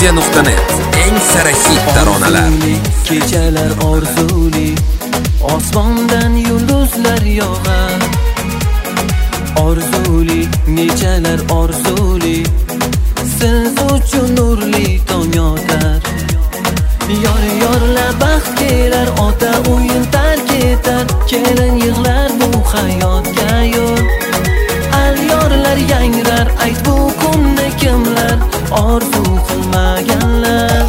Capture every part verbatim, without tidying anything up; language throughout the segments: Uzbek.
media nuqta net eng sara hit taronalar. Kechalar orzuli, osmondan yulduzlar yog'ar. Orzuli, nechalar orzuli, siz uchun nurli tong yotar. Yor yorla baxt kelar, ota o'yin tark etar. Kelin yig'lar bu hayotga yo'l. Al yorlar yangrar, ayt bu kunni kimlar orzu qilmaganlar.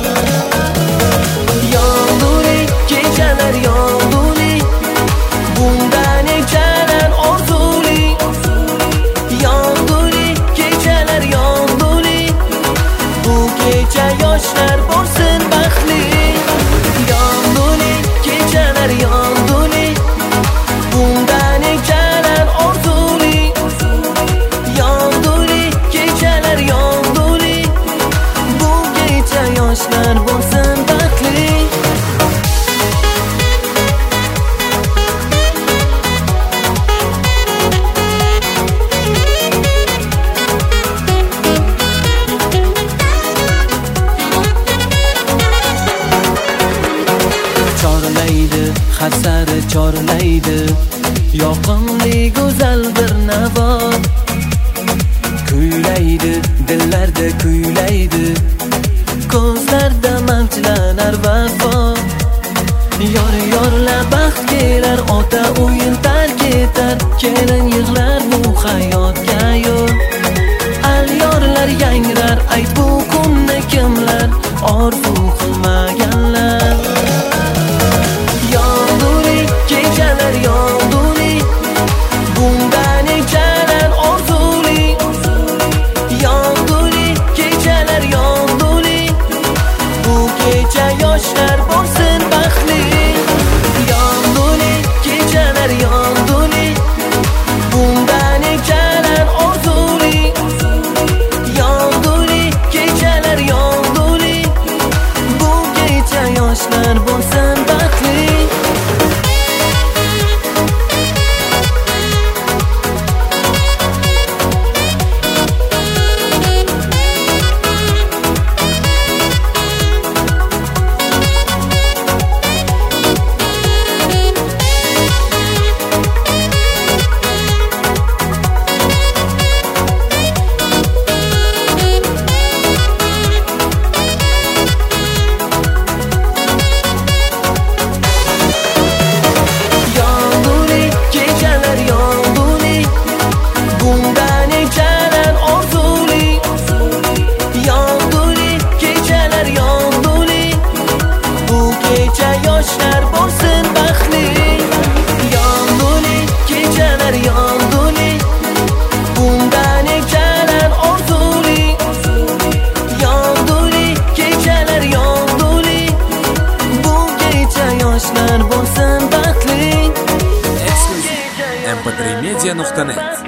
Yog'duli, kechalar yog'duli, bundan nechalar orzuli. Yog'duli, kechalar yog'duli, bu kecha yoshlar bo'lsin baxtli. Yog'duli, kechalar yog'duli, bundan nechalar orzuli. Yog'duli, kechalar yog'duli, bu kecha yoshlar bo'lsin baxtli. Chorlaydi, har sari chorlaydi, yoqimli go'zal bir navo. Kuylaydi, dillarda kuylaydi, ko'zlarda mavjlanar vafo. Yor yorla baxt kelar, ota o'yin tark etar. Kelin yig'lar bu hayotga yo'l. Al yorlar yangrar, ayt bu kunni kimlar orzu qilmaganlar. Yog'duli, kechalar yog'duli, bundan nechalar orzuli. Yog'duli, kechalar yog'duli, bu kecha yoshlar bo'lsin baxtli. Yog'duli, kechalar yog'duli, bundan nechalar orzuli. Yog'duli, kechalar yog'duli, bu kecha yoshlar bo'lsin baxtli. Yoshlar bo'lsin baxtli. Yog'duli, kechalar yog'duli, bundan nechalar orzuli. Yog'duli, kechalar yog'duli, bu kecha yoshlar bo'lsin baxtli. Exclusive em pe trei media nuqta net